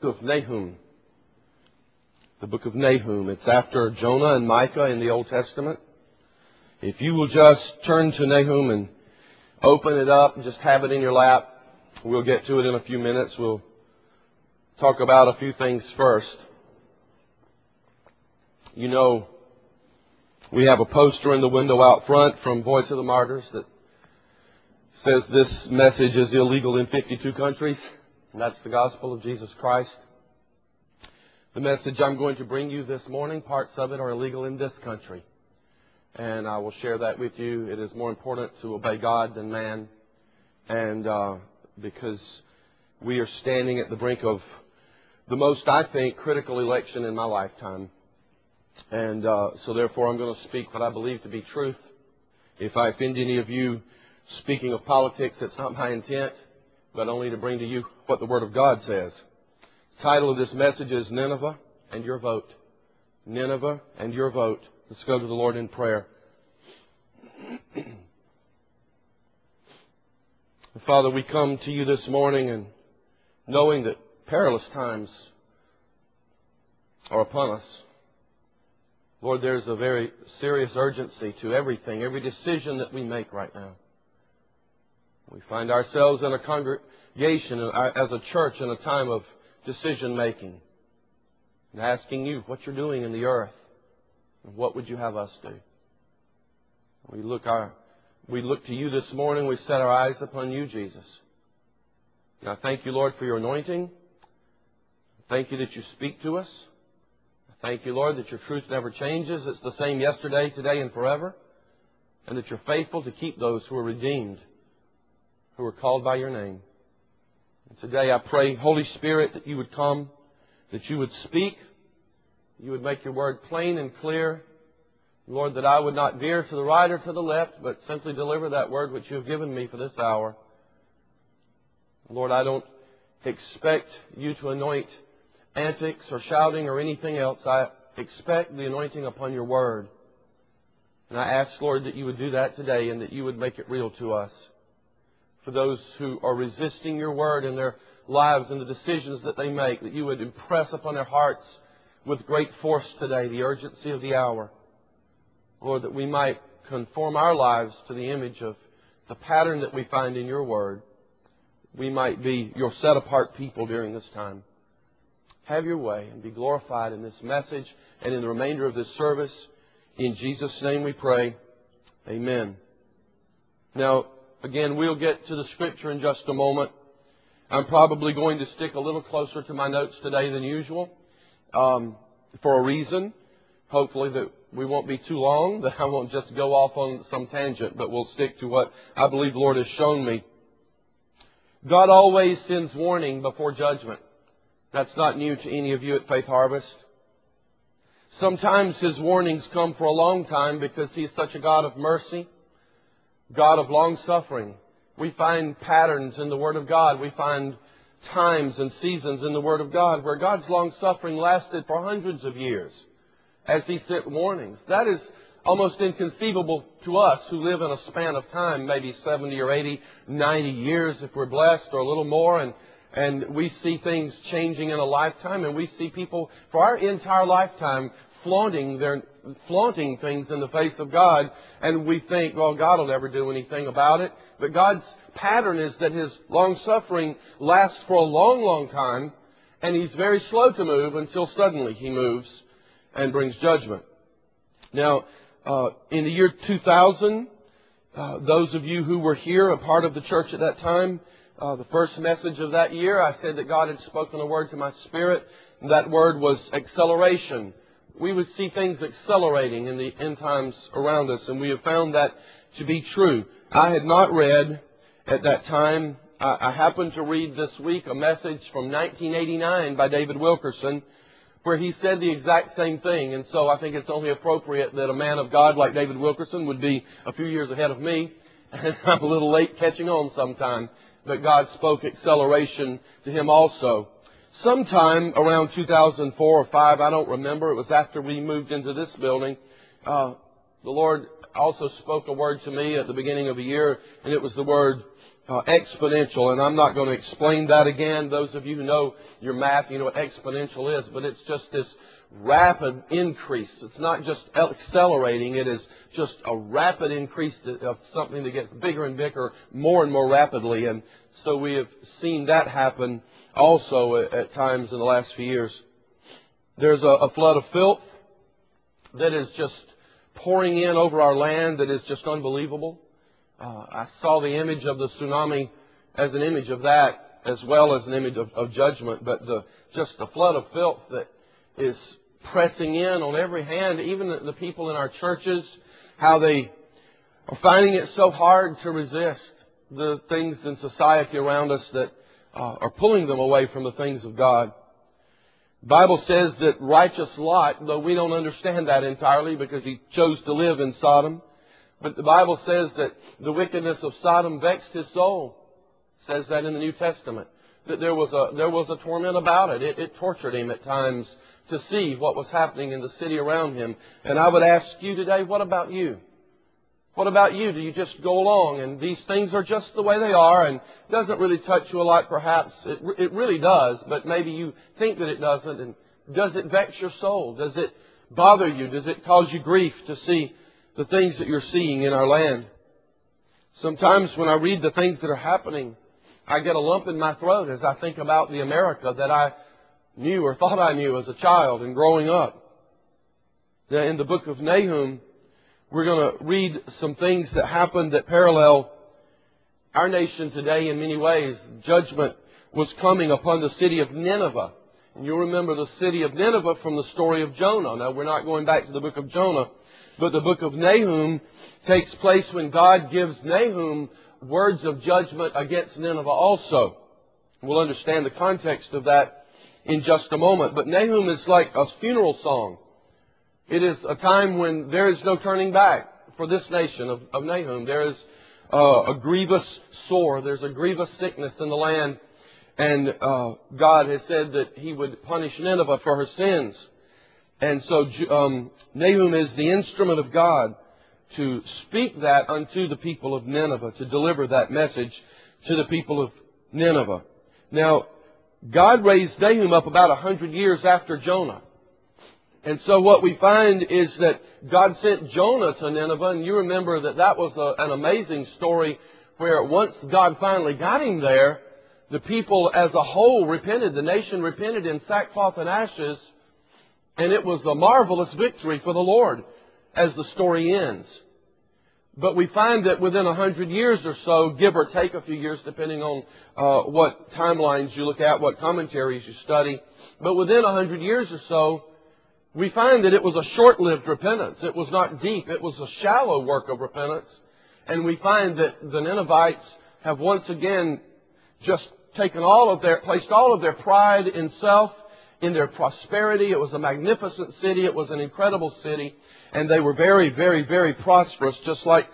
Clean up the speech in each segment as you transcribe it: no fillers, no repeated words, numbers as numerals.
of Nahum. The book of Nahum. It's after Jonah and Micah in the Old Testament. If you will just turn to Nahum and open it up and just have it in your lap, we'll get to it in a few minutes. We'll talk about a few things first. You know, we have a poster in the window out front from Voice of the Martyrs that says this message is illegal in 52 countries. And that's the gospel of Jesus Christ. The message I'm going to bring you this morning, parts of it are illegal in this country. And I will share that with you. It is more important to obey God than man. And because we are standing at the brink of the most, I think, critical election in my lifetime. And so therefore I'm going to speak what I believe to be truth. If I offend any of you speaking of politics, it's not my intent, but only to bring to you what the Word of God says. The title of this message is Nineveh and Your Vote. Nineveh and Your Vote. Let's go to the Lord in prayer. Father, we come to you this morning and knowing that perilous times are upon us. Lord, there's a very serious urgency to everything, every decision that we make right now. We find ourselves in a congregation, as a church, in a time of decision making. And asking you what you're doing in the earth. And what would you have us do? We look to you this morning. We set our eyes upon you, Jesus. And I thank you, Lord, for your anointing. Thank you that you speak to us. Thank you, Lord, that your truth never changes. It's the same yesterday, today, and forever. And that you're faithful to keep those who are redeemed, who are called by your name. And today I pray, Holy Spirit, that you would come, that you would speak, you would make your word plain and clear. Lord, that I would not veer to the right or to the left, but simply deliver that word which you have given me for this hour. Lord, I don't expect you to anoint antics or shouting or anything else. I expect the anointing upon your word. And I ask, Lord, that you would do that today and that you would make it real to us. For those who are resisting your word in their lives and the decisions that they make, that you would impress upon their hearts with great force today the urgency of the hour. Lord, that we might conform our lives to the image of the pattern that we find in your word. We might be your set-apart people during this time. Have your way and be glorified in this message and in the remainder of this service. In Jesus' name we pray. Amen. Now, again, we'll get to the Scripture in just a moment. I'm probably going to stick a little closer to my notes today than usual for a reason. Hopefully that we won't be too long, that I won't just go off on some tangent, but we'll stick to what I believe the Lord has shown me. God always sends warning before judgment. That's not new to any of you at Faith Harvest. Sometimes His warnings come for a long time because He's such a God of mercy, God of long-suffering. We find patterns in the Word of God. We find times and seasons in the Word of God where God's long-suffering lasted for hundreds of years as He sent warnings. That is almost inconceivable to us who live in a span of time, maybe 70 or 80, 90 years if we're blessed, or a little more, and we see things changing in a lifetime, and we see people for our entire lifetime flaunting things in the face of God, and we think, well, God will never do anything about it. But God's pattern is that His long-suffering lasts for a long, long time, and He's very slow to move until suddenly He moves and brings judgment. Now, in the year 2000, those of you who were here, a part of the church at that time, the first message of that year, I said that God had spoken a word to my spirit, and that word was acceleration. We would see things accelerating in the end times around us, and we have found that to be true. I had not read at that time, I happened to read this week a message from 1989 by David Wilkerson, where he said the exact same thing. And so I think it's only appropriate that a man of God like David Wilkerson would be a few years ahead of me, and I'm a little late catching on sometime. But God spoke acceleration to him also. Sometime around 2004 or 5, I don't remember, it was after we moved into this building, the Lord also spoke a word to me at the beginning of the year, and it was the word exponential. And I'm not going to explain that again. Those of you who know your math, you know what exponential is. But it's just this rapid increase. It's not just accelerating. It is just a rapid increase of something that gets bigger and bigger, more and more rapidly. And so we have seen that happen also at times in the last few years. There's a flood of filth that is just pouring in over our land that is just unbelievable. I saw the image of the tsunami as an image of that, as well as an image of judgment. But just the flood of filth that is pressing in on every hand, even the people in our churches, how they are finding it so hard to resist the things in society around us that are pulling them away from the things of God. The Bible says that righteous Lot, though we don't understand that entirely because he chose to live in Sodom, but the Bible says that the wickedness of Sodom vexed his soul. It says that in the New Testament. That there was a torment about it. It tortured him at times to see what was happening in the city around him. And I would ask you today, what about you? What about you? Do you just go along and these things are just the way they are and it doesn't really touch you a lot perhaps? It really does, but maybe you think that it doesn't. And does it vex your soul? Does it bother you? Does it cause you grief to see the things that you're seeing in our land? Sometimes when I read the things that are happening, I get a lump in my throat as I think about the America that I knew or thought I knew as a child and growing up. In the book of Nahum, we're going to read some things that happened that parallel our nation today in many ways. Judgment was coming upon the city of Nineveh. And you'll remember the city of Nineveh from the story of Jonah. Now, we're not going back to the book of Jonah, but the book of Nahum takes place when God gives Nahum words of judgment against Nineveh also. We'll understand the context of that in just a moment. But Nahum is like a funeral song. It is a time when there is no turning back for this nation of Nahum. There is a grievous sore. There's a grievous sickness in the land. And God has said that He would punish Nineveh for her sins. And so Nahum is the instrument of God to speak that unto the people of Nineveh, to deliver that message to the people of Nineveh. Now, God raised Nahum up about 100 years after Jonah. And so what we find is that God sent Jonah to Nineveh, and you remember that that was an amazing story where once God finally got him there, the people as a whole repented. The nation repented in sackcloth and ashes, and it was a marvelous victory for the Lord as the story ends. But we find that within 100 years or so, give or take a few years, depending on what timelines you look at, what commentaries you study, but within 100 years or so, we find that it was a short-lived repentance. It was not deep. It was a shallow work of repentance. And we find that the Ninevites have once again just placed all of their pride in self, in their prosperity. It was a magnificent city. It was an incredible city. And they were very, very, very prosperous, just like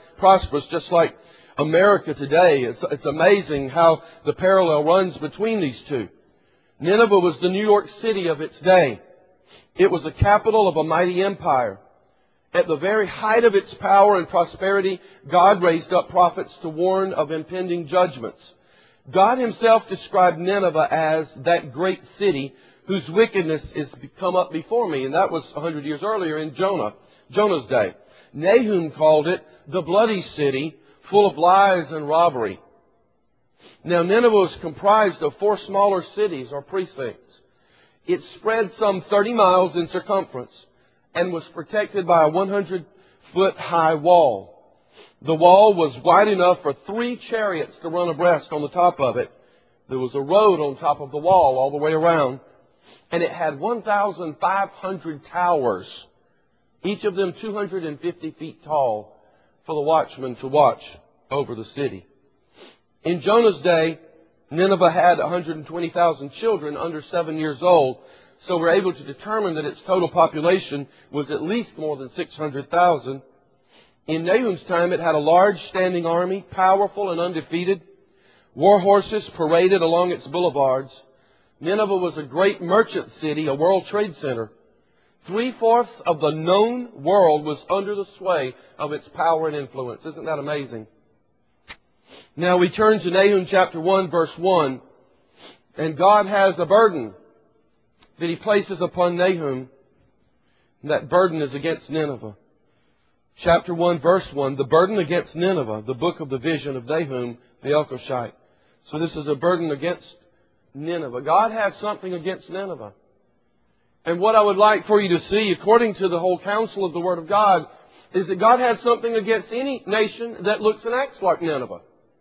America today. It's amazing how the parallel runs between these two. Nineveh was the New York City of its day. It was a capital of a mighty empire. At the very height of its power and prosperity, God raised up prophets to warn of impending judgments. God Himself described Nineveh as that great city whose wickedness is come up before me. And that was 100 years earlier in Jonah's day. Nahum called it the bloody city, full of lies and robbery. Now Nineveh was comprised of 4 smaller cities or precincts. It spread some 30 miles in circumference and was protected by a 100-foot high wall. The wall was wide enough for 3 chariots to run abreast on the top of it. There was a road on top of the wall all the way around, and it had 1,500 towers, each of them 250 feet tall, for the watchmen to watch over the city. In Jonah's day, Nineveh had 120,000 children under 7 years old, so we're able to determine that its total population was at least more than 600,000. In Nahum's time, it had a large standing army, powerful and undefeated. War horses paraded along its boulevards. Nineveh was a great merchant city, a world trade center. 3/4 of the known world was under the sway of its power and influence. Isn't that amazing? Now we turn to Nahum chapter 1, verse 1. And God has a burden that He places upon Nahum. And that burden is against Nineveh. Chapter 1, verse 1. The burden against Nineveh, the book of the vision of Nahum the Elkoshite. So this is a burden against Nineveh. God has something against Nineveh. And what I would like for you to see, according to the whole counsel of the Word of God, is that God has something against any nation that looks and acts like Nineveh.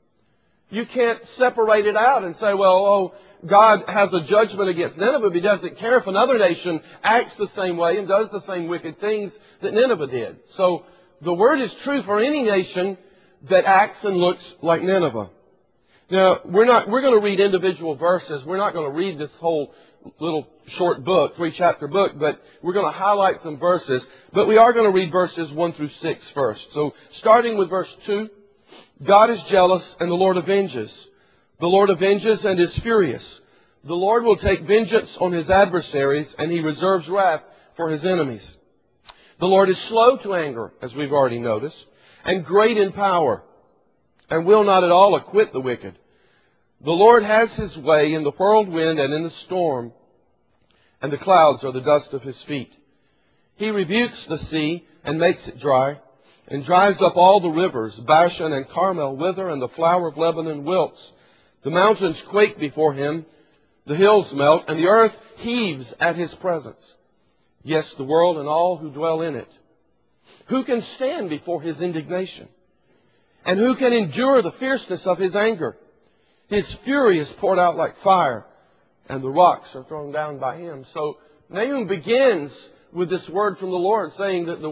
You can't separate it out and say, well, God has a judgment against Nineveh, but He doesn't care if another nation acts the same way and does the same wicked things that Nineveh did. So the Word is true for any nation that acts and looks like Nineveh. Now, we're going to read individual verses. We're not going to read this whole little short book, 3-chapter book, but we're going to highlight some verses. But we are going to read verses 1 through 6 first. So, starting with verse 2, God is jealous and the Lord avenges. The Lord avenges and is furious. The Lord will take vengeance on His adversaries, and He reserves wrath for His enemies. The Lord is slow to anger, as we've already noticed, and great in power, and will not at all acquit the wicked. The Lord has His way in the whirlwind and in the storm, and the clouds are the dust of His feet. He rebukes the sea and makes it dry, and dries up all the rivers. Bashan and Carmel wither, and the flower of Lebanon wilts. The mountains quake before Him, the hills melt, and the earth heaves at His presence. Yes, the world and all who dwell in it. Who can stand before His indignation? And who can endure the fierceness of His anger? His fury is poured out like fire, and the rocks are thrown down by Him. So Nahum begins with this word from the Lord, saying that the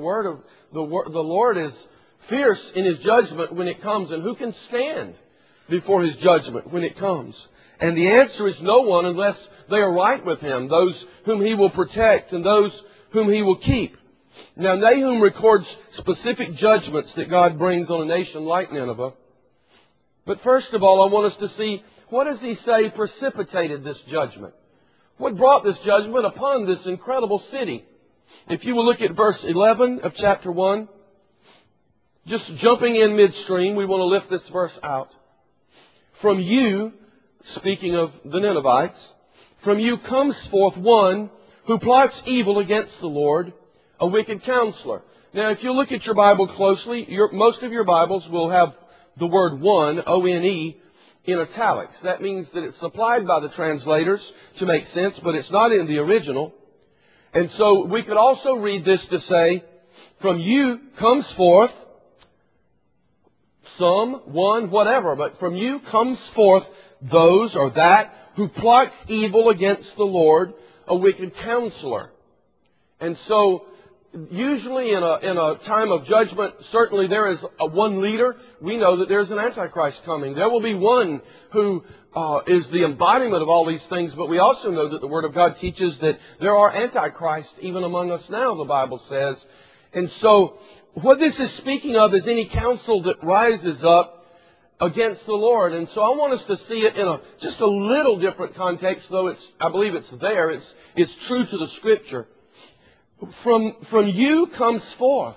Lord is fierce in His judgment when it comes, and who can stand before His judgment when it comes? And the answer is no one unless they are right with Him, those whom He will protect and those whom He will keep. Now Nahum records specific judgments that God brings on a nation like Nineveh. But first of all, I want us to see, what does he say precipitated this judgment? What brought this judgment upon this incredible city? If you will look at verse 11 of chapter 1, just jumping in midstream, we want to lift this verse out. From you, speaking of the Ninevites, from you comes forth one who plots evil against the Lord, a wicked counselor. Now, if you look at your Bible closely, most of your Bibles will have the word one, O-N-E, in italics. That means that it's supplied by the translators to make sense, but it's not in the original. And so we could also read this to say, from you comes forth some, one, whatever, but from you comes forth those or that who plots evil against the Lord, a wicked counselor. And so usually in a time of judgment, certainly there is one leader. We know that there's an Antichrist coming. There will be one who is the embodiment of all these things, but we also know that the Word of God teaches that there are Antichrists even among us now, the Bible says. And so what this is speaking of is any counsel that rises up against the Lord. And so I want us to see it in just a little different context, though I believe it's there. It's true to the Scripture. From you comes forth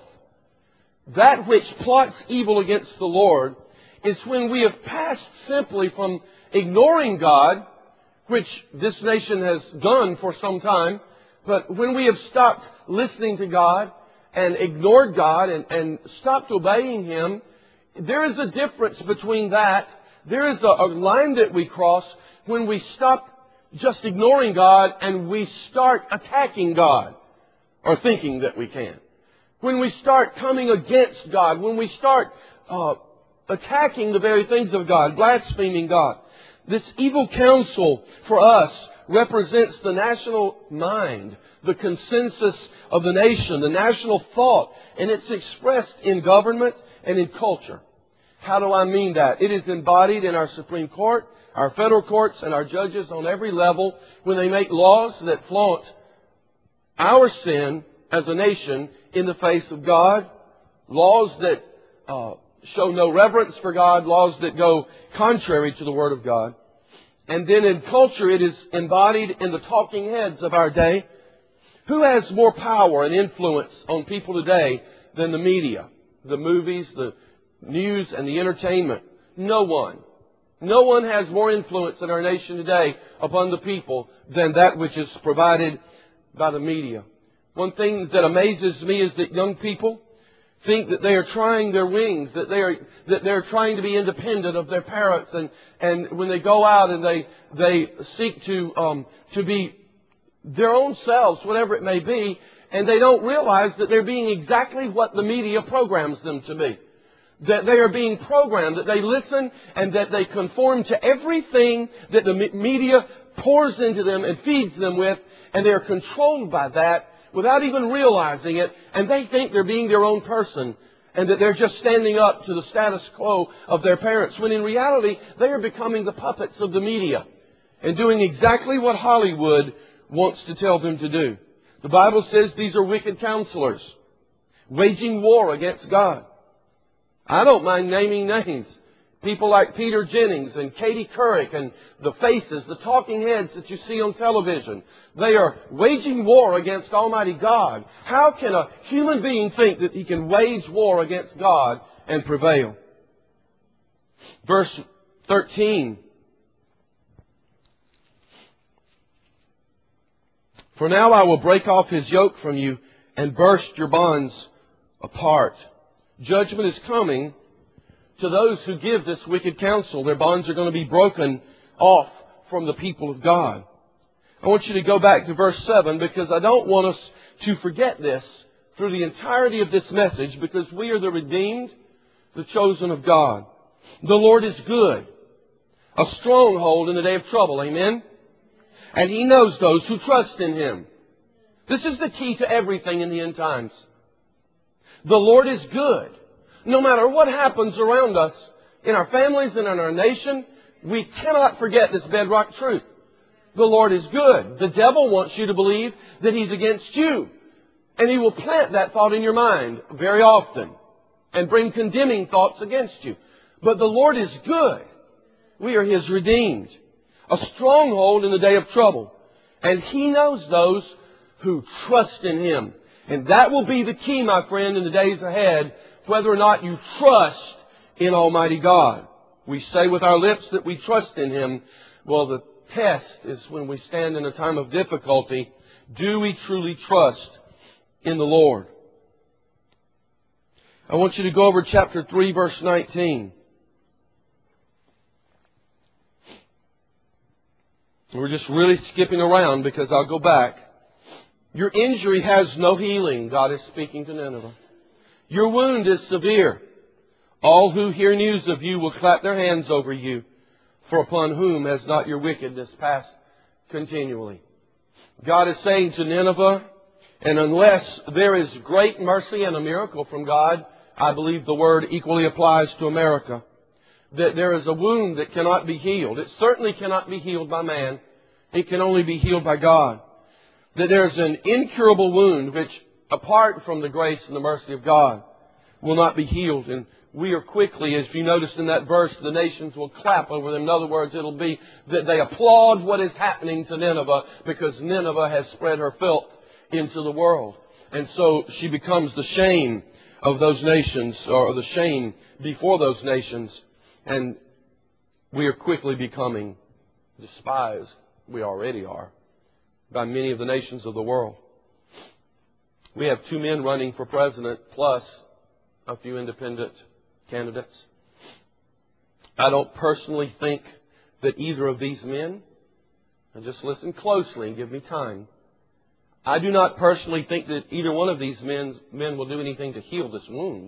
that which plots evil against the Lord is when we have passed simply from ignoring God, which this nation has done for some time, but when we have stopped listening to God and ignored God and stopped obeying Him, there is a difference between that. There is a line that we cross when we stop just ignoring God and we start attacking God. Or thinking that we can. When we start coming against God, when we start attacking the very things of God, blaspheming God. This evil counsel for us represents the national mind, the consensus of the nation, the national thought, and it's expressed in government and in culture. How do I mean that? It is embodied in our Supreme Court, our federal courts, and our judges on every level when they make laws that flaunt our sin as a nation in the face of God, laws that show no reverence for God, laws that go contrary to the Word of God. And then in culture, it is embodied in the talking heads of our day. Who has more power and influence on people today than the media, the movies, the news, and the entertainment? No one. No one has more influence in our nation today upon the people than that which is provided by the media. One thing that amazes me is that young people think that they are trying their wings, that they're trying to be independent of their parents, and when they go out and they seek to be their own selves, whatever it may be, and they don't realize that they're being exactly what the media programs them to be. That they are being programmed, that they listen and that they conform to everything that the media pours into them and feeds them with, and they are controlled by that without even realizing it, and they think they're being their own person and that they're just standing up to the status quo of their parents, when in reality they are becoming the puppets of the media and doing exactly what Hollywood wants to tell them to do. The Bible says these are wicked counselors, waging war against God. I don't mind naming names. People like Peter Jennings and Katie Couric and the faces, the talking heads that you see on television. They are waging war against Almighty God. How can a human being think that he can wage war against God and prevail? Verse 13. For now I will break off his yoke from you and burst your bonds apart. Judgment is coming to those who give this wicked counsel. Their bonds are going to be broken off from the people of God. I want you to go back to verse 7 because I don't want us to forget this through the entirety of this message, because we are the redeemed, the chosen of God. The Lord is good, a stronghold in the day of trouble. Amen? And He knows those who trust in Him. This is the key to everything in the end times. The Lord is good. No matter what happens around us, in our families and in our nation, we cannot forget this bedrock truth. The Lord is good. The devil wants you to believe that He's against you. And he will plant that thought in your mind very often and bring condemning thoughts against you. But the Lord is good. We are His redeemed. A stronghold in the day of trouble. And He knows those who trust in Him. And that will be the key, my friend, in the days ahead, whether or not you trust in Almighty God. We say with our lips that we trust in Him. Well, the test is when we stand in a time of difficulty. Do we truly trust in the Lord? I want you to go over chapter 3, verse 19. We're just really skipping around because I'll go back. Your injury has no healing, God is speaking to Nineveh. Your wound is severe. All who hear news of you will clap their hands over you, for upon whom has not your wickedness passed continually? God is saying to Nineveh, and unless there is great mercy and a miracle from God, I believe the word equally applies to America, that there is a wound that cannot be healed. It certainly cannot be healed by man. It can only be healed by God. That there's an incurable wound which, apart from the grace and the mercy of God, will not be healed. And we are quickly, as you noticed in that verse, the nations will clap over them. In other words, it'll be that they applaud what is happening to Nineveh because Nineveh has spread her filth into the world. And so she becomes the shame of those nations, or the shame before those nations. And we are quickly becoming despised. We already are, by many of the nations of the world. We have 2 men running for president, plus a few independent candidates. I don't personally think that either of these men, and just listen closely and give me time, I do not personally think that either one of these men will do anything to heal this wound.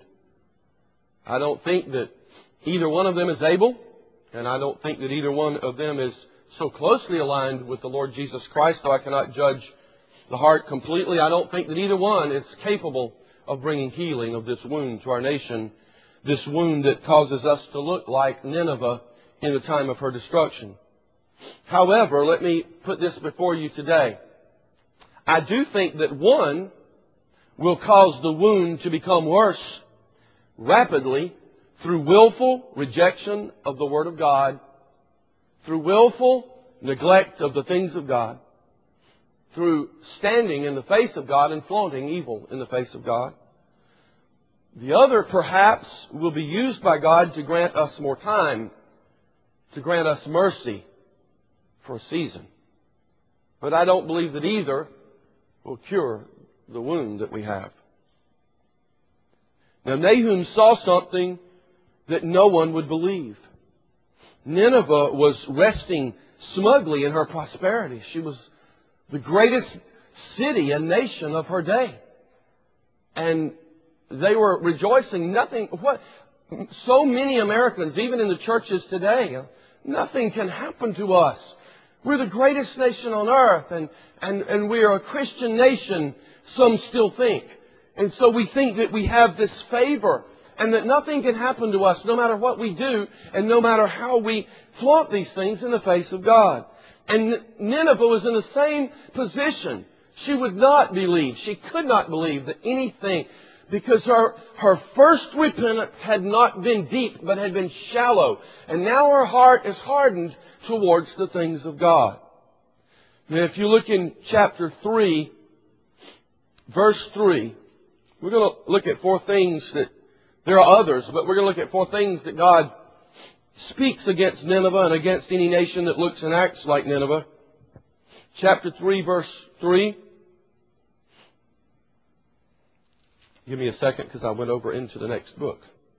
I don't think that either one of them is able, and I don't think that either one of them is so closely aligned with the Lord Jesus Christ, though I cannot judge the heart completely. I don't think that either one is capable of bringing healing of this wound to our nation, this wound that causes us to look like Nineveh in the time of her destruction. However, let me put this before you today. I do think that one will cause the wound to become worse rapidly through willful rejection of the Word of God, through willful neglect of the things of God, through standing in the face of God and flaunting evil in the face of God. The other, perhaps, will be used by God to grant us more time, to grant us mercy for a season. But I don't believe that either will cure the wound that we have. Now, Nahum saw something that no one would believe. Nineveh was resting smugly in her prosperity. She was the greatest city and nation of her day. And they were rejoicing. So many Americans, even in the churches today, nothing can happen to us. We're the greatest nation on earth, and we are a Christian nation, some still think. And so we think that we have this favor and that nothing can happen to us no matter what we do and no matter how we flaunt these things in the face of God. And Nineveh was in the same position. She would not believe. She could not believe that anything, because her first repentance had not been deep but had been shallow. And now her heart is hardened towards the things of God. Now, if you look in chapter 3, verse 3, we're going to look at four things that, there are others, but we're going to look at four things that God speaks against Nineveh and against any nation that looks and acts like Nineveh. Chapter 3, verse 3. Give me a second because I went over into the next book.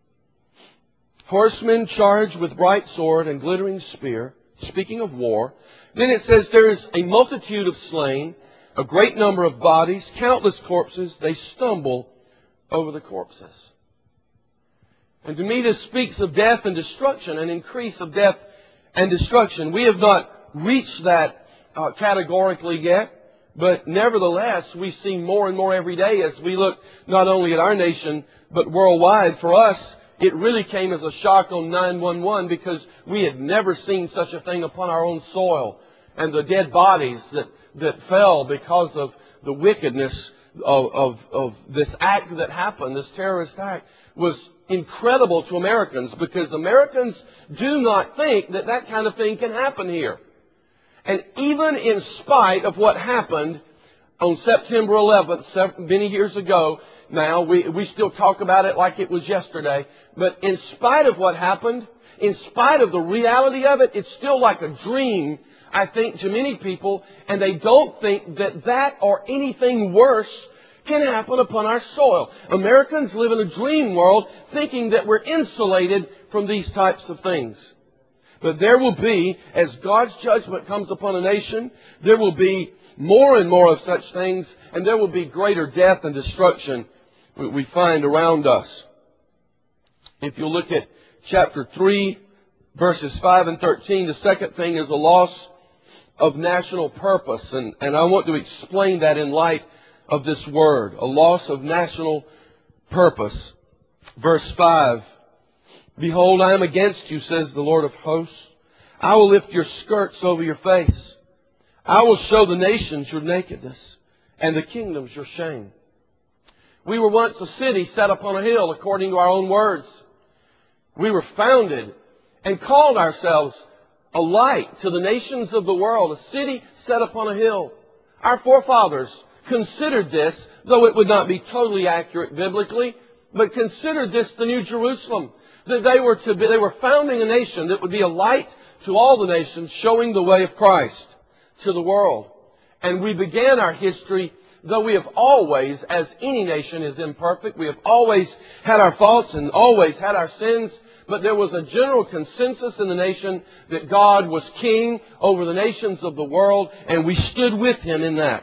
Horsemen charged with bright sword and glittering spear, speaking of war. Then it says there is a multitude of slain, a great number of bodies, countless corpses. They stumble over the corpses. And to me this speaks of death and destruction, an increase of death and destruction. We have not reached that categorically yet. But nevertheless, we see more and more every day as we look not only at our nation, but worldwide. For us, it really came as a shock on 9/11 because we had never seen such a thing upon our own soil. And the dead bodies that fell because of the wickedness of this act that happened, this terrorist act, was incredible to Americans because Americans do not think that that kind of thing can happen here. And even in spite of what happened on September 11th, many years ago now, we still talk about it like it was yesterday. But in spite of what happened, in spite of the reality of it, it's still like a dream, I think, to many people. And they don't think that that or anything worse can happen upon our soil. Americans live in a dream world thinking that we're insulated from these types of things. But there will be, as God's judgment comes upon a nation, there will be more and more of such things, and there will be greater death and destruction we find around us. If you look at chapter 3, verses 5 and 13, the second thing is a loss of national purpose. And I want to explain that in light of this word, a loss of national purpose. Verse 5. Behold, I am against you, says the Lord of hosts. I will lift your skirts over your face. I will show the nations your nakedness, and the kingdoms your shame. We were once a city set upon a hill, according to our own words. We were founded and called ourselves a light to the nations of the world, a city set upon a hill. Our forefathers considered this, though it would not be totally accurate biblically, but considered this the New Jerusalem. That they were founding a nation that would be a light to all the nations, showing the way of Christ to the world. And we began our history, though we have always, as any nation is imperfect, we have always had our faults and always had our sins, but there was a general consensus in the nation that God was king over the nations of the world, and we stood with Him in that.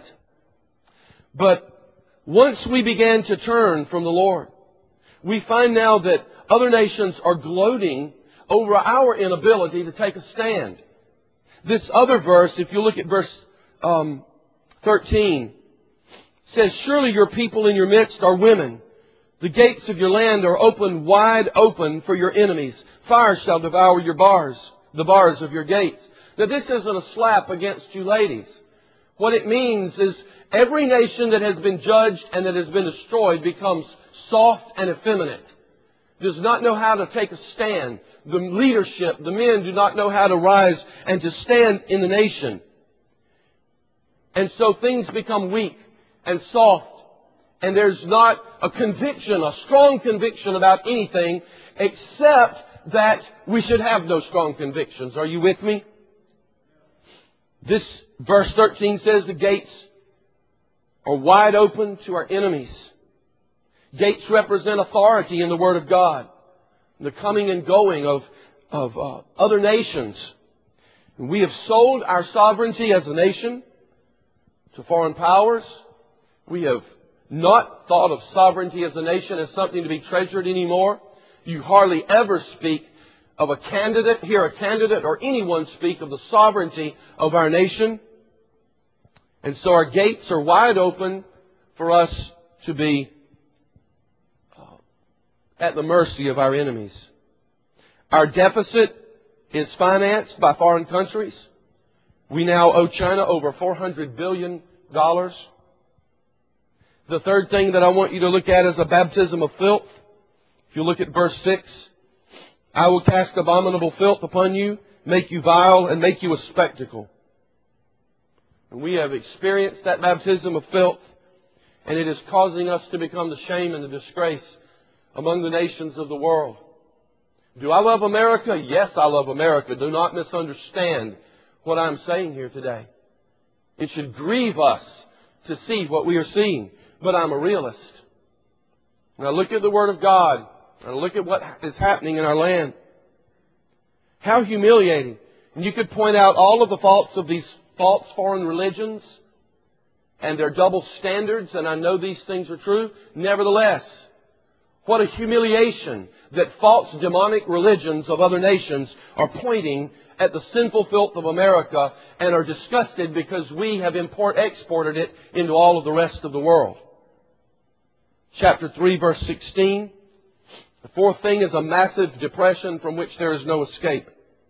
But once we began to turn from the Lord, we find now that other nations are gloating over our inability to take a stand. This other verse, if you look at verse 13, says, surely your people in your midst are women. The gates of your land are open, wide open for your enemies. Fire shall devour your bars, the bars of your gates. Now this isn't a slap against you ladies. What it means is every nation that has been judged and that has been destroyed becomes soft and effeminate. Does not know how to take a stand. The leadership, the men do not know how to rise and to stand in the nation. And so things become weak and soft And there's not a conviction, a strong conviction about anything, except that we should have no strong convictions. Are you with me? This verse 13 says the gates are wide open to our enemies. Gates represent authority in the Word of God. The coming and going of other nations. We have sold our sovereignty as a nation to foreign powers. We have not thought of sovereignty as a nation as something to be treasured anymore. You hardly ever speak of a candidate, hear a candidate or anyone speak of the sovereignty of our nation. And so our gates are wide open for us to be at the mercy of our enemies. Our deficit is financed by foreign countries. We now owe China over $400 billion. The third thing that I want you to look at is a baptism of filth. If you look at verse 6, I will cast abominable filth upon you, make you vile, and make you a spectacle. And we have experienced that baptism of filth, and it is causing us to become the shame and the disgrace among the nations of the world. Do I love America? Yes, I love America. Do not misunderstand what I'm saying here today. It should grieve us to see what we are seeing. But I'm a realist. And I look at the Word of God, and I look at what is happening in our land. How humiliating. And you could point out all of the faults of these false foreign religions and their double standards, and I know these things are true. Nevertheless, what a humiliation that false demonic religions of other nations are pointing at the sinful filth of America and are disgusted because we have exported it into all of the rest of the world. Chapter 3, verse 16. The fourth thing is a massive depression from which there is no escape.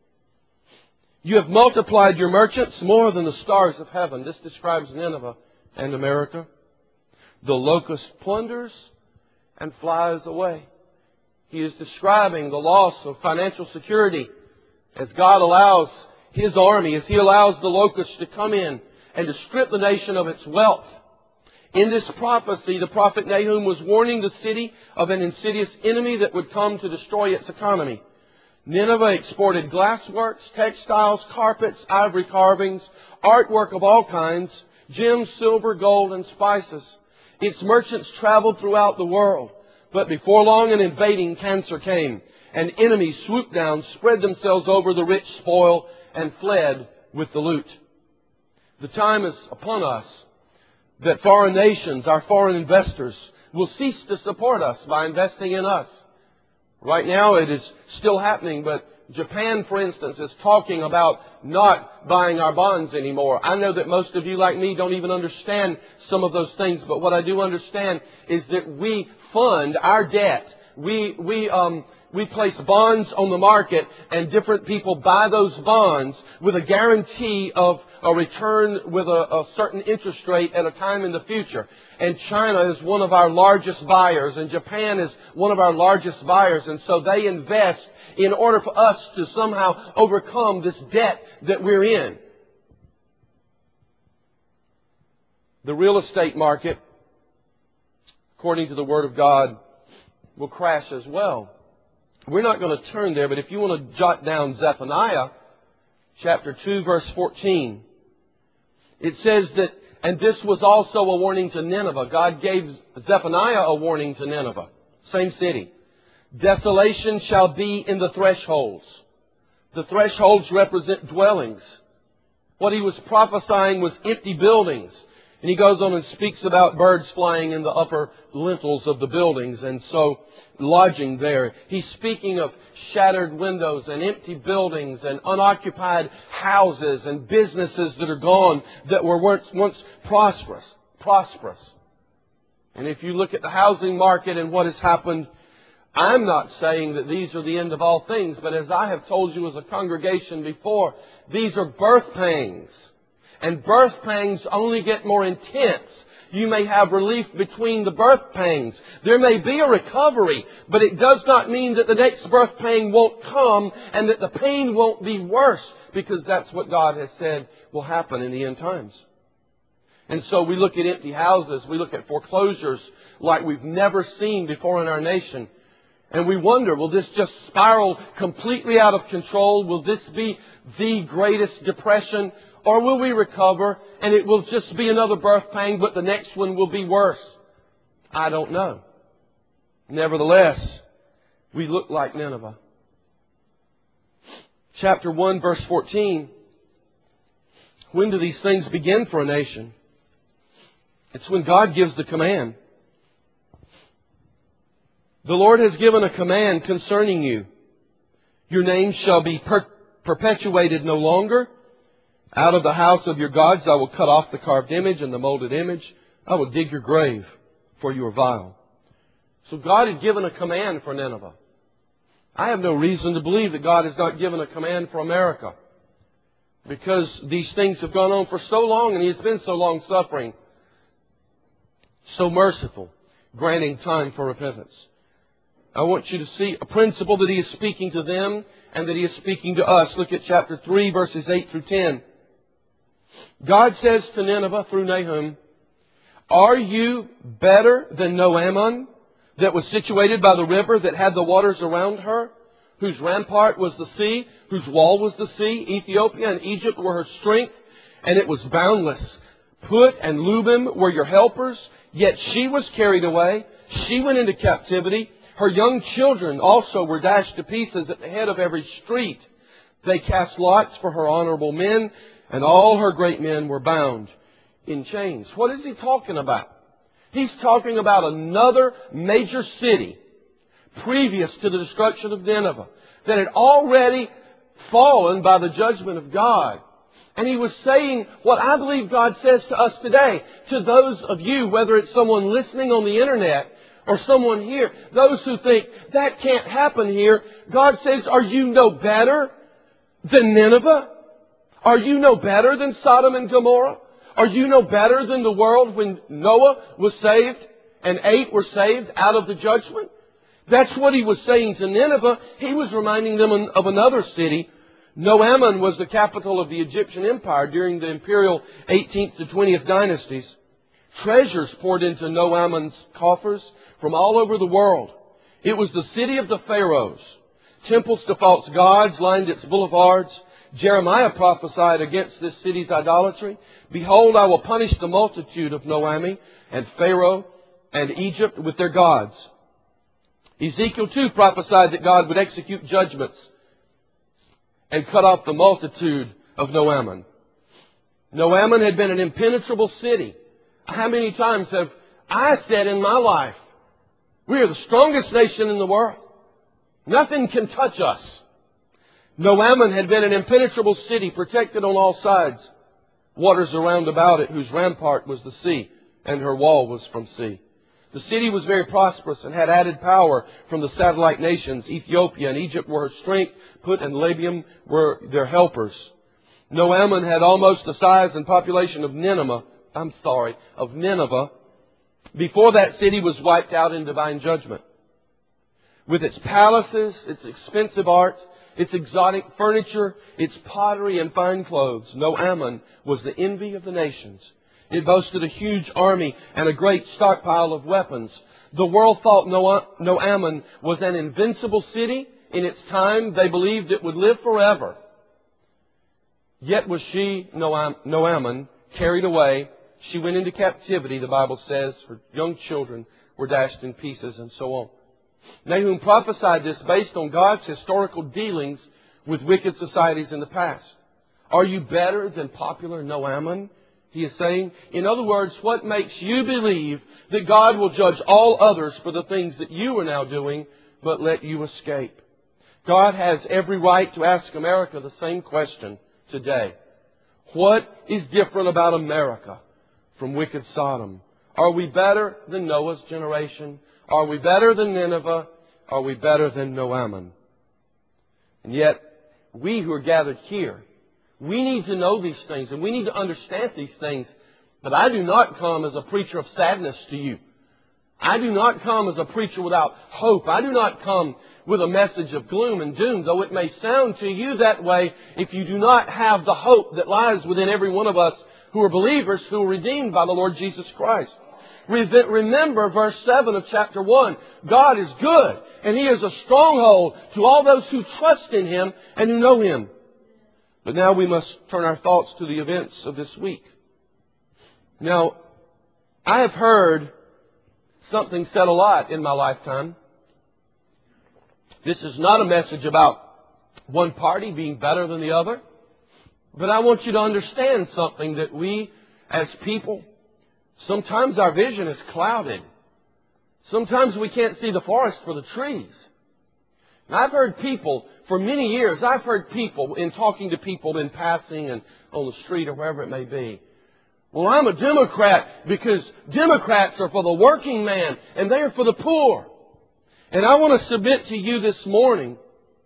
You have multiplied your merchants more than the stars of heaven. This describes Nineveh and America. The locust plunders and flies away. He is describing the loss of financial security as God allows His army, as He allows the locusts to come in and to strip the nation of its wealth. In this prophecy, the prophet Nahum was warning the city of an insidious enemy that would come to destroy its economy. Nineveh exported glassworks, textiles, carpets, ivory carvings, artwork of all kinds, gems, silver, gold, and spices. Its merchants traveled throughout the world. But before long, an invading cancer came, and enemies swooped down, spread themselves over the rich spoil, and fled with the loot. The time is upon us that foreign nations, our foreign investors, will cease to support us by investing in us. Right now it is still happening, but Japan, for instance, is talking about not buying our bonds anymore. I know that most of you, like me, don't even understand some of those things, but what I do understand is that we fund our debt. We place bonds on the market, and different people buy those bonds with a guarantee of a return with a certain interest rate at a time in the future. And China is one of our largest buyers, and Japan is one of our largest buyers, and so they invest in order for us to somehow overcome this debt that we're in. The real estate market, according to the Word of God, will crash as well. We're not going to turn there, but if you want to jot down Zephaniah, chapter 2, verse 14, it says that, and this was also a warning to Nineveh. God gave Zephaniah a warning to Nineveh, same city. Desolation shall be in the thresholds. The thresholds represent dwellings. What he was prophesying was empty buildings. And he goes on and speaks about birds flying in the upper lintels of the buildings, and so lodging there. He's speaking of shattered windows and empty buildings and unoccupied houses and businesses that are gone that were once prosperous. And if you look at the housing market and what has happened, I'm not saying that these are the end of all things, but as I have told you as a congregation before, these are birth pangs. And birth pangs only get more intense. You may have relief between the birth pangs. There may be a recovery, but it does not mean that the next birth pang won't come and that the pain won't be worse, because that's what God has said will happen in the end times. And so we look at empty houses, we look at foreclosures like we've never seen before in our nation. And we wonder, will this just spiral completely out of control? Will this be the greatest depression? Or will we recover and it will just be another birth pang, but the next one will be worse? I don't know. Nevertheless, we look like Nineveh. Chapter 1, verse 14. When do these things begin for a nation? It's when God gives the command. The Lord has given a command concerning you. Your name shall be perpetuated no longer. Out of the house of your gods I will cut off the carved image and the molded image. I will dig your grave, for you are vile. So God had given a command for Nineveh. I have no reason to believe that God has not given a command for America, because these things have gone on for so long and He has been so long suffering, so merciful, granting time for repentance. I want you to see a principle that He is speaking to them and that He is speaking to us. Look at chapter 3, verses 8 through 10. God says to Nineveh through Nahum, "Are you better than Noaman, that was situated by the river, that had the waters around her, whose rampart was the sea, whose wall was the sea? Ethiopia and Egypt were her strength, and it was boundless. Put and Lubim were your helpers, yet she was carried away. She went into captivity. Her young children also were dashed to pieces at the head of every street. They cast lots for her honorable men, and all her great men were bound in chains." What is he talking about? He's talking about another major city previous to the destruction of Nineveh that had already fallen by the judgment of God. And he was saying what I believe God says to us today, to those of you, whether it's someone listening on the internet or someone here, those who think that can't happen here. God says, are you no better than Nineveh? Are you no better than Sodom and Gomorrah? Are you no better than the world when Noah was saved and 8 were saved out of the judgment? That's what he was saying to Nineveh. He was reminding them of another city. Noaman was the capital of the Egyptian Empire during the imperial 18th to 20th dynasties. Treasures poured into Noaman's coffers from all over the world. It was the city of the pharaohs. Temples to false gods lined its boulevards. Jeremiah prophesied against this city's idolatry. "Behold, I will punish the multitude of Noami and Pharaoh and Egypt with their gods." Ezekiel too prophesied that God would execute judgments and cut off the multitude of Noaman. Noaman had been an impenetrable city. How many times have I said in my life, we are the strongest nation in the world. Nothing can touch us. Noaman had been an impenetrable city, protected on all sides. Waters around about it, whose rampart was the sea, and her wall was from sea. The city was very prosperous and had added power from the satellite nations. Ethiopia and Egypt were her strength. Put and Labium were their helpers. Noaman had almost the size and population of Nineveh. Before that city was wiped out in divine judgment. With its palaces, its expensive art, its exotic furniture, its pottery and fine clothes, Noaman was the envy of the nations. It boasted a huge army and a great stockpile of weapons. The world thought Noaman was an invincible city. In its time, they believed it would live forever. Yet was she, Noaman, carried away. She went into captivity, the Bible says. Her young children were dashed in pieces and so on. Nahum prophesied this based on God's historical dealings with wicked societies in the past. Are you better than popular Noaman? He is saying, in other words, what makes you believe that God will judge all others for the things that you are now doing, but let you escape? God has every right to ask America the same question today. What is different about America from wicked Sodom? Are we better than Noah's generation? Are we better than Nineveh? Are we better than Noaman? And yet, we who are gathered here, we need to know these things and we need to understand these things. But I do not come as a preacher of sadness to you. I do not come as a preacher without hope. I do not come with a message of gloom and doom, though it may sound to you that way if you do not have the hope that lies within every one of us who are believers, who are redeemed by the Lord Jesus Christ. Remember verse 7 of chapter 1. God is good, and He is a stronghold to all those who trust in Him and who know Him. But now we must turn our thoughts to the events of this week. Now, I have heard something said a lot in my lifetime. This is not a message about one party being better than the other. But I want you to understand something, that we as people, sometimes our vision is clouded. Sometimes we can't see the forest for the trees. And I've heard people, for many years, I've heard people in talking to people in passing and on the street or wherever it may be. Well, I'm a Democrat because Democrats are for the working man and they are for the poor. And I want to submit to you this morning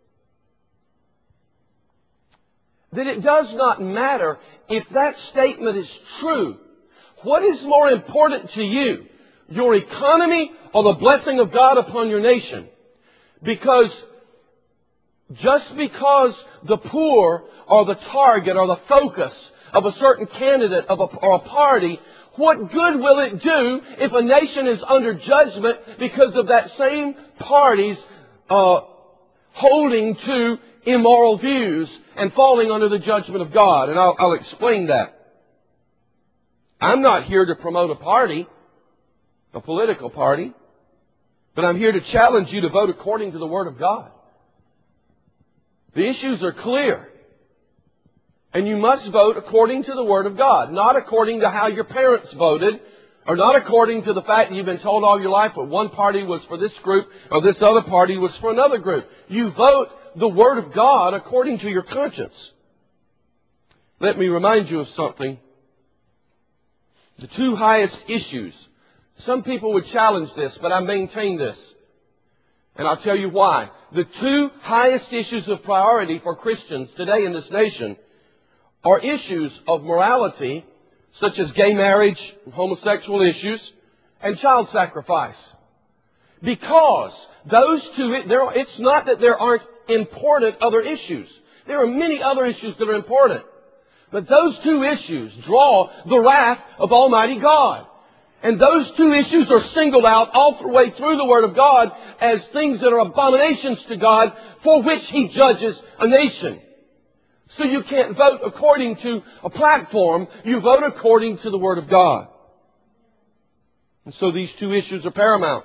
that it does not matter if that statement is true. What is more important to you, your economy or the blessing of God upon your nation? Because just because the poor are the target or the focus of a certain candidate or a party, what good will it do if a nation is under judgment because of that same party's holding to immoral views and falling under the judgment of God? And I'll explain that. I'm not here to promote a party, a political party, but I'm here to challenge you to vote according to the Word of God. The issues are clear. And you must vote according to the Word of God, not according to how your parents voted, or not according to the fact that you've been told all your life that one party was for this group or this other party was for another group. You vote the Word of God according to your conscience. Let me remind you of something. The two highest issues. Some people would challenge this, but I maintain this. And I'll tell you why. The two highest issues of priority for Christians today in this nation are issues of morality, such as gay marriage, homosexual issues, and child sacrifice. Because those two, it's not that there aren't important other issues. There are many other issues that are important. But those two issues draw the wrath of Almighty God. And those two issues are singled out all the way through the Word of God as things that are abominations to God, for which He judges a nation. So you can't vote according to a platform. You vote according to the Word of God. And so these two issues are paramount.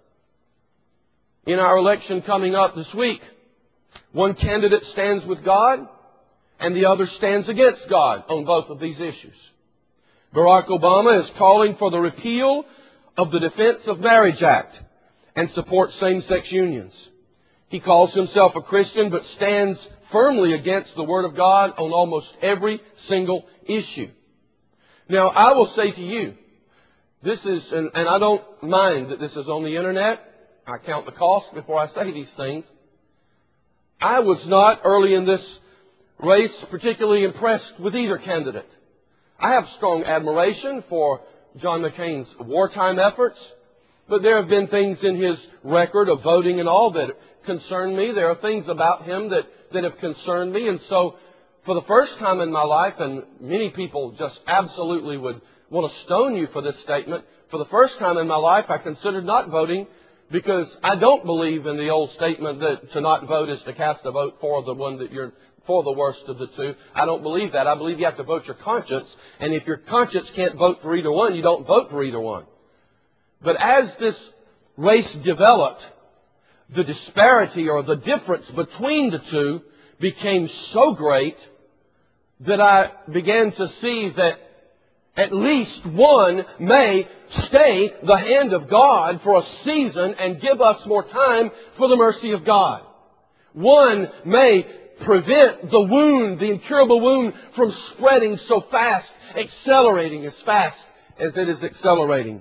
In our election coming up this week, one candidate stands with God and the other stands against God on both of these issues. Barack Obama is calling for the repeal of the Defense of Marriage Act and supports same-sex unions. He calls himself a Christian but stands firmly against the Word of God on almost every single issue. Now, I will say to you, this is, and I don't mind that this is on the internet. I count the cost before I say these things. I was not, early in this race, particularly impressed with either candidate. I have strong admiration for John McCain's wartime efforts, but there have been things in his record of voting and all that concern me. There are things about him that have concerned me. And so, for the first time in my life, and many people just absolutely would want to stone you for this statement, for the first time in my life, I considered not voting because I don't believe in the old statement that to not vote is to cast a vote for the one that you're for the worst of the two. I don't believe that. I believe you have to vote your conscience. And if your conscience can't vote for either one, you don't vote for either one. But as this race developed, the disparity or the difference between the two became so great that I began to see that at least one may stay the hand of God for a season and give us more time for the mercy of God. One may prevent the wound, the incurable wound, from spreading so fast, accelerating as fast as it is accelerating.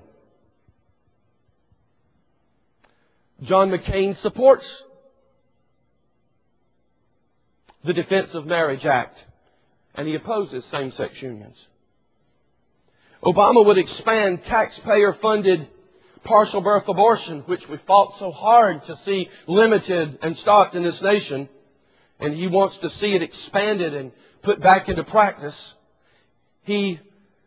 John McCain supports the Defense of Marriage Act, and he opposes same-sex unions. Obama would expand taxpayer-funded partial birth abortion, which we fought so hard to see limited and stopped in this nation. And he wants to see it expanded and put back into practice. He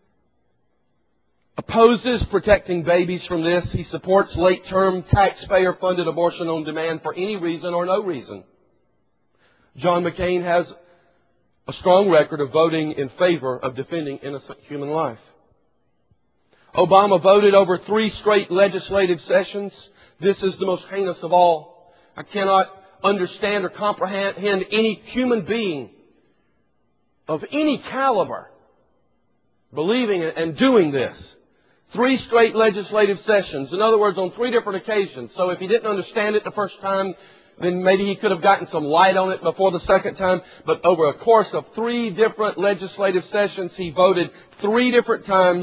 opposes protecting babies from this. He supports late-term, taxpayer-funded abortion on demand for any reason or no reason. John McCain has a strong record of voting in favor of defending innocent human life. Obama voted over 3 straight legislative sessions. This is the most heinous of all. I cannot understand or comprehend any human being of any caliber believing and doing this. 3 straight legislative sessions. In other words, on 3 different occasions. So if he didn't understand it the first time, then maybe he could have gotten some light on it before the second time. But over a course of 3 different legislative sessions, he voted 3 different times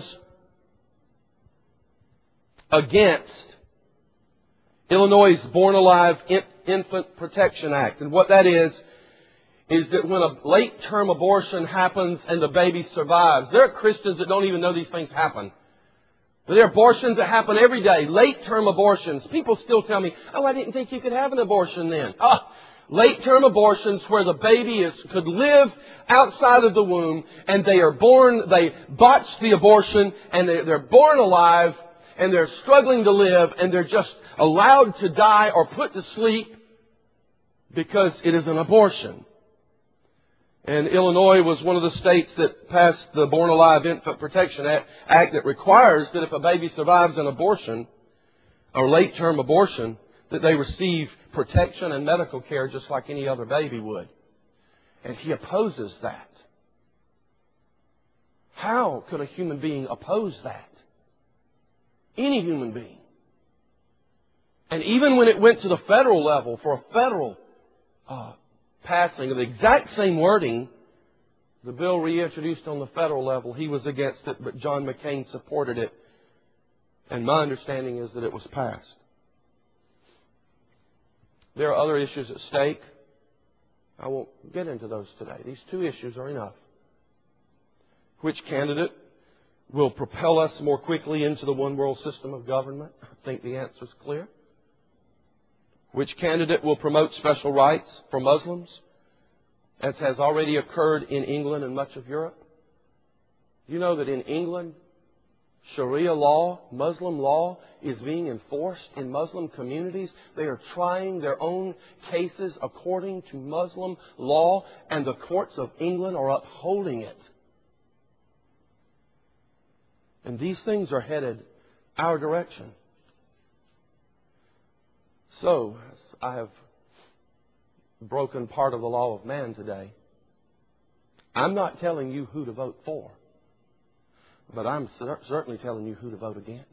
against Illinois' Born Alive Infant Protection Act. And what that is that when a late-term abortion happens and the baby survives, there are Christians that don't even know these things happen. But there are abortions that happen every day, late-term abortions. People still tell me, oh, I didn't think you could have an abortion then. Late-term abortions where the baby could live outside of the womb and they are born, they botch the abortion and they're born alive and they're struggling to live and they're just allowed to die or put to sleep because it is an abortion. And Illinois was one of the states that passed the Born Alive Infant Protection Act that requires that if a baby survives an abortion, or late-term abortion, that they receive protection and medical care just like any other baby would. And he opposes that. How could a human being oppose that? Any human being. And even when it went to the federal level for a federal passing of the exact same wording, the bill reintroduced on the federal level, he was against it, but John McCain supported it. And my understanding is that it was passed. There are other issues at stake. I won't get into those today. These 2 issues are enough. Which candidate will propel us more quickly into the one world system of government? I think the answer is clear. Which candidate will promote special rights for Muslims, as has already occurred in England and much of Europe? You know that in England, Sharia law, Muslim law, is being enforced in Muslim communities. They are trying their own cases according to Muslim law, and the courts of England are upholding it. And these things are headed our direction. So, I have broken part of the law of man today. I'm not telling you who to vote for, but I'm certainly telling you who to vote against.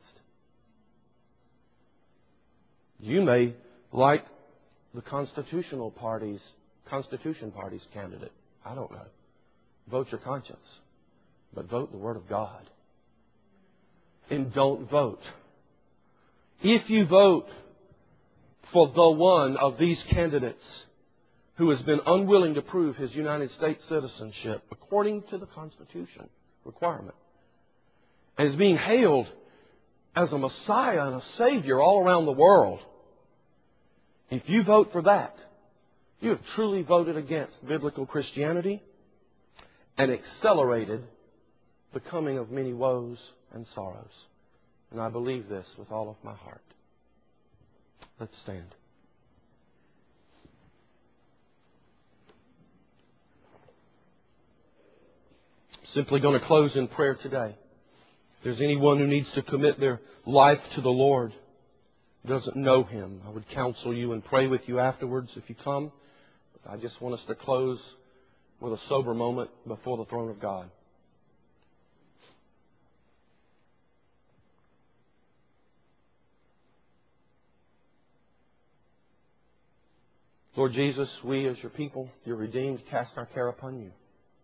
You may like the Constitution Party's candidate. I don't know. Vote your conscience, but vote the Word of God. And don't vote. If you vote for the one of these candidates who has been unwilling to prove his United States citizenship according to the Constitution requirement, and is being hailed as a Messiah and a Savior all around the world, if you vote for that, you have truly voted against biblical Christianity and accelerated the coming of many woes and sorrows. And I believe this with all of my heart. Let's stand. Simply going to close in prayer today. If there's anyone who needs to commit their life to the Lord, doesn't know Him, I would counsel you and pray with you afterwards if you come. But I just want us to close with a sober moment before the throne of God. Lord Jesus, we as your people, your redeemed, cast our care upon you.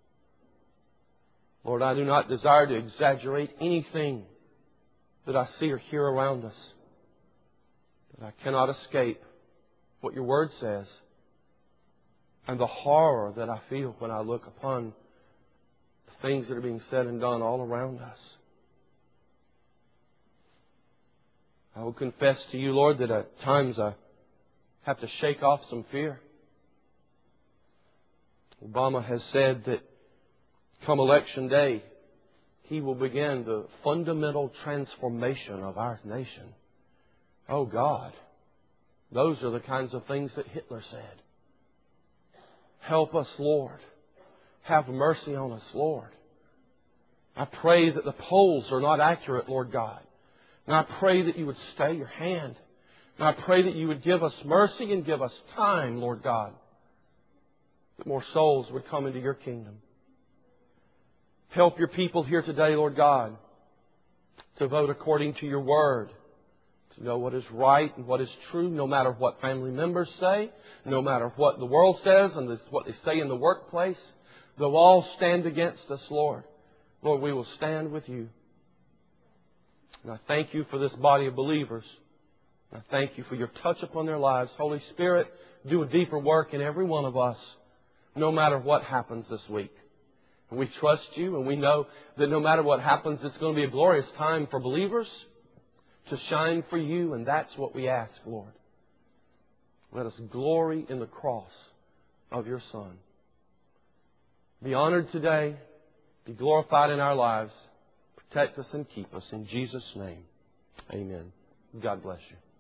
Lord, I do not desire to exaggerate anything that I see or hear around us. But I cannot escape what your Word says and the horror that I feel when I look upon the things that are being said and done all around us. I will confess to you, Lord, that at times I have to shake off some fear. Obama has said that come election day, He will begin the fundamental transformation of our nation. Oh God, those are the kinds of things that Hitler said. Help us, Lord. Have mercy on us, Lord. I pray that the polls are not accurate, Lord God. And I pray that you would stay your hand. And I pray that you would give us mercy and give us time, Lord God, that more souls would come into your kingdom. Help your people here today, Lord God, to vote according to your word, to know what is right and what is true, no matter what family members say, no matter what the world says and what they say in the workplace. They'll all stand against us, Lord. Lord, we will stand with you. And I thank you for this body of believers. I thank you for your touch upon their lives. Holy Spirit, do a deeper work in every one of us, no matter what happens this week. And we trust you, and we know that no matter what happens, it's going to be a glorious time for believers to shine for you, and that's what we ask, Lord. Let us glory in the cross of your Son. Be honored today. Be glorified in our lives. Protect us and keep us. In Jesus' name, amen. God bless you.